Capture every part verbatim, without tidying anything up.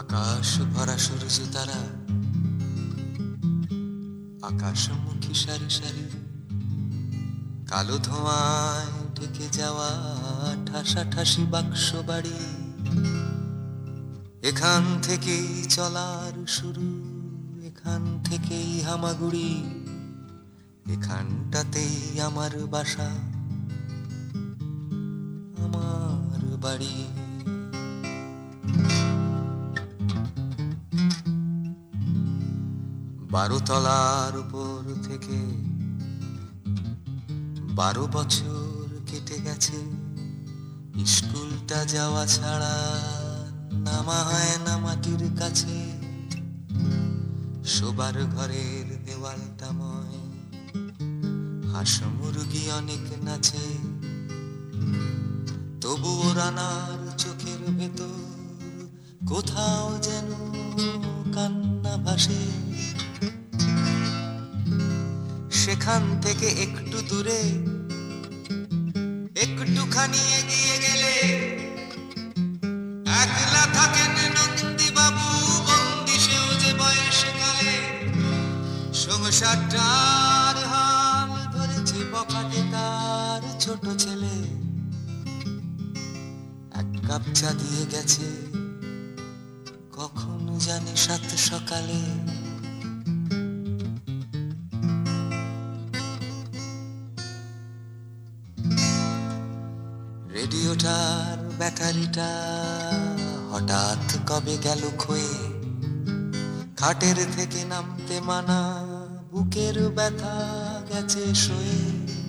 আকাশ ভরা সূর্য তারা, আকাশমুখী সারি সারি, কালো ধোঁয়ায় ঢেকে যাওয়া ঠাসা ঠাসি বাক্স বাড়ি। এখান থেকেই চলার শুরু, এখান থেকেই হামাগুড়ি, এখানটাতেই আমার বাসা, আমার বাড়ি। বারো তলার উপর থেকে বারো বছর কেটে গেছে, স্কুলটা যাওয়া ছাড়া নামা হয় না মাটির কাছে। শোবার ঘরের দেওয়ালটা ময়, হাঁস মুরগি অনেক নাচে, তবুও রানার চোখের ভেতর কোথাও যেন কান্না ভাসে। সেখান থেকে একটু দূরে, একটুখানি এগিয়ে গেলে একলা থাকেন নন্দী বাবু, বন্দি সেও যে বয়সকালে। সংসারটার হাল ধরেছে বখাটে তার ছোট ছেলে, এক কাপ চা দিয়ে গেছে কখন জানি সাত সকালে। রেডিওটার ব্যাটারিটা হঠাৎ কবে গেল ক্ষয়ে, খাটের থেকে নামতে মানা, বুকের ব্যথা গেছে সয়ে।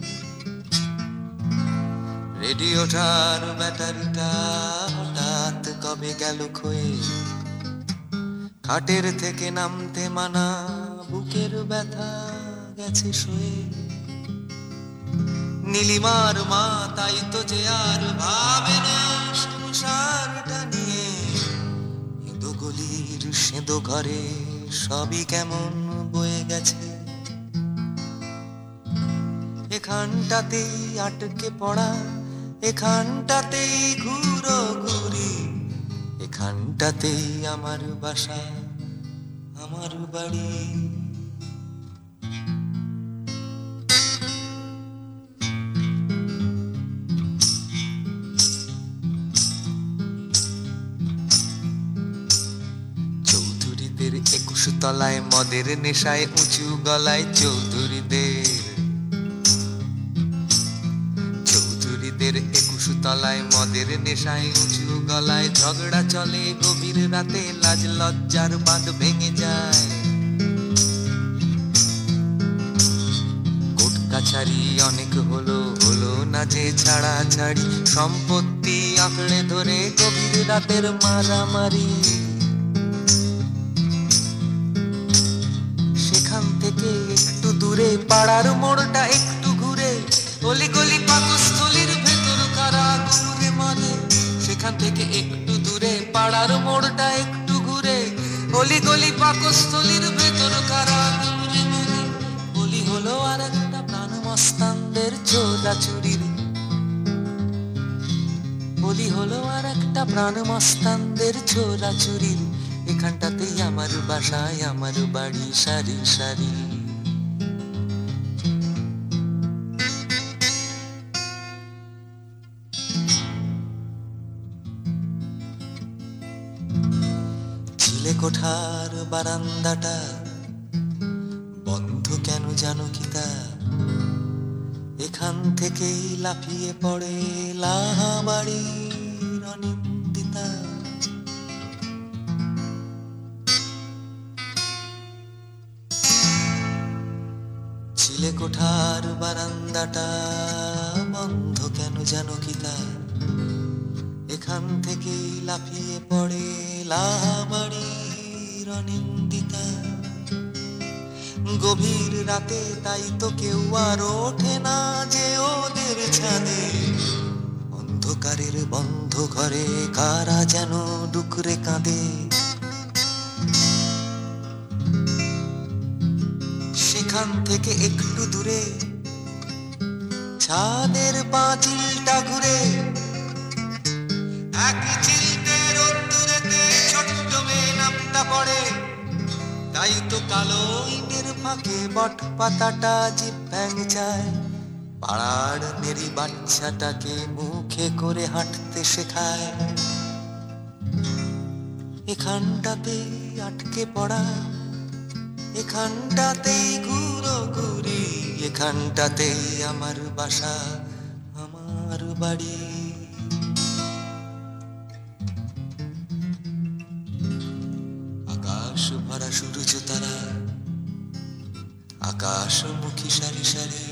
রেডিওটার ব্যাটারিটা হঠাৎ কবে গেল ক্ষয়ে, খাটের থেকে নামতে মানা, বুকের ব্যথা গেছে সয়ে। নীলিমার মা তাই তো যে আর ভাবে না সংসারটা নিয়ে, হিঁদো গলির সেঁদো ঘরে সবই কেমন বয়ে গেছে। এখানটাতেই আটকে পড়া, এখানটাতেই ঘুরো ঘুরি, এখানটাতেই আমার বাসা, আমার বাড়ি। একুশ তলায় মদের নেশায় উঁচু গলায় চৌধুরীদের, চৌধুরীদের একুশ তলায় মদের নেশায় উঁচু গলায় ঝগড়া চলে গভীর রাতে, লাজ লজ্জার বাঁধ ভেঙে যায়। কোর্ট কাছারি অনেক হলো, হলো না যে ছাড়া ছাড়ি, সম্পত্তি আঁকড়ে ধরে গভীর রাতের মারামারি। থেকে একটু দূরে পাড়ার মোড়টা একটু ঘুরে, অলি গলি পাকস্থলীর ভেতর কারা ঘুরে মরে। সেখান থেকে একটু দূরে পাড়ার মোড়টা একটু ঘুরে, অলি গলি পাকস্থলীর ভেতর কারা ঘুরে মরে। বলি হলো আর একটা প্রাণ মস্তানদের চোরাচুরির, বলি হলো আর একটা প্রাণ মস্তানদের চোরাচুরির। এখানটাতেই আমার বাসায়, আমার বাড়ি সারি সারি। ছিলে কোঠার বারান্দাটা বন্ধ কেন জানো কি তা, এখান থেকেই লাফিয়ে পড়ে লাহাবাড়ির অনিন্দিতা। ছিলে কোঠার বারান্দাটা বন্ধ কেন জানো কি তা, এখান থেকেই লাফিয়ে পড়ে লাহাবাড়ির অনিন্দিতা। গভীর রাতে তাই তো কেউ আর ওঠে না যে ওদের ছাদে, অন্ধকারের বন্ধ ঘরে কারা যেন ডুকরে কাঁদে। সেখান থেকে একটু দূরে ছাদের পাঁচিলটা ঘুরে, এক চিলতে রোদ্দুরেতে ছোট্ট মেয়ে মেঘলা পড়ে, তাই তো কালো ইটের ফাঁকে বট পাতাটা জিভ ভ্যাংচায়। পাড়ার নেরি বাচ্চাটাকে মুখে করে হাঁটতে শেখায়। এখানটাতে আটকে পড়া, এখানটাতেই ঘুরো ঘুরি, এখানটাতেই আমার বাসা, আমার বাড়ি। আকাশ ভরা সূর্য তারা, আকাশমুখী সারি সারি,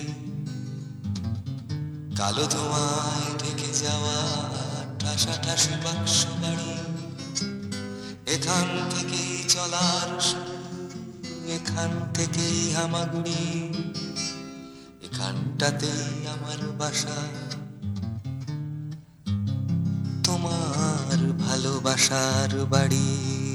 কালো ধোঁয়ায় ঢেকে যাওয়া ঠাসা ঠাসি বাক্স বাড়ি। এখান থেকেই চলার শুরু, এখান থেকেই হামাগুড়ি, এখানটাতেই আমার বাসা, তোমার ভালোবাসার বাড়ি।